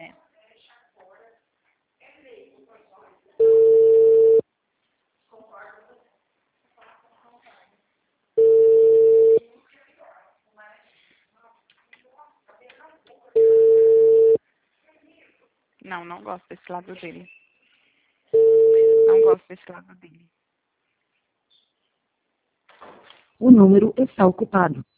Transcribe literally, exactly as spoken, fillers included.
É. Não, não gosto desse lado dele. Não gosto desse lado dele. O número está ocupado.